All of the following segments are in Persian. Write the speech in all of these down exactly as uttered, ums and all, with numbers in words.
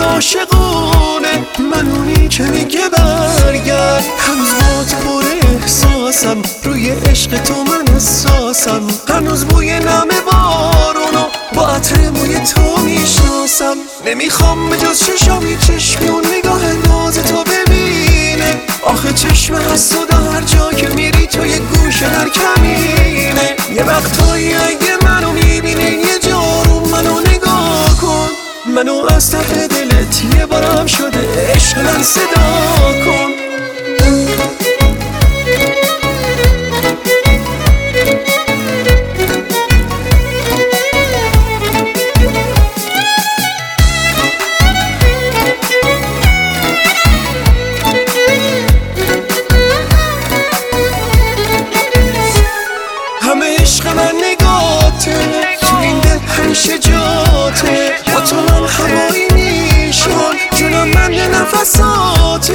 عاشقونه، من اونی که میگه برگرد. هنوز با تو پر احساسم، روی عشق تو من حساسم. هنوز بوی نم بارونو با عطر موی تو میشناسم. نمیخوام به جز چشامی چشمی اون نگاه ناز تو ببینه. آخه چشم حسود هر جا که میری تو یه گوشه در کمینه. یه وقتایی اگه منو میبینه یه جارو منو نگاه کن. منو از ته دلت یه بارم شده عشق من صدا کن. همه عشق من نگاته، تو این دل همیشه جاته. با تو من هوایی میشم، جونم من یه نفساته.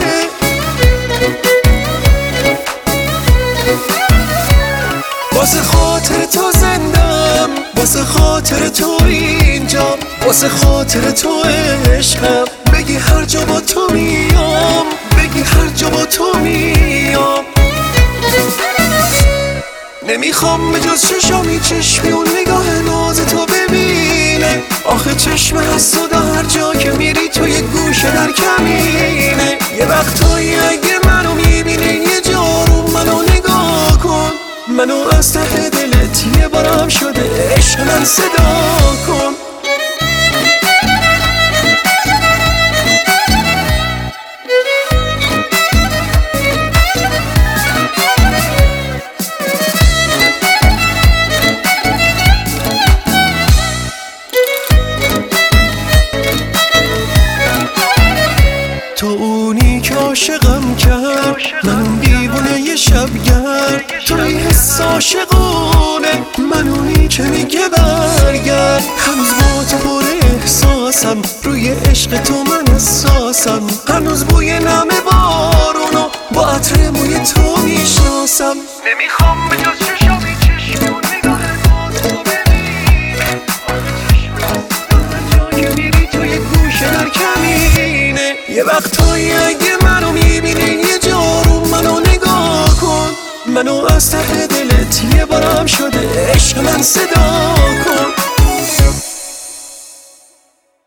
واسه خاطر تو زندم، واسه خاطر تو اینجا، واسه خاطر تو عشقم. بگی هر جا با تو میام، بگی هر جا با تو میام. نمیخوام به جز چشامی چشمی اون نگاه ناز تو ببینه. آخه چشم حسود هر جا که میری تو یه گوشه در کمینه. یه وقتایی اگه منو میبینه یه جارو منو نگاه کن. منو از ته دلت یه بارم شده عشق من صدا کن. تو اونی که عاشقم کرد، من دیوونه یه شبگرد. توی حس عاشقونه، من اونی که میگه برگرد. هنوز با تو پر احساسم، روی عشق تو من حساسم. هنوز بوی نم بارونو با عطر موی تو میشناسم. نمیخوام به جز چشامی چشمی اون نگاه ناز تو ببینه. آخه چشم هر جا که میری تو یه گوشه در کمینه. یه وقتایی اگه منو میبینه یه جارو منو نگاه کن. منو از ته دلت یه بارم شده عشق من صدا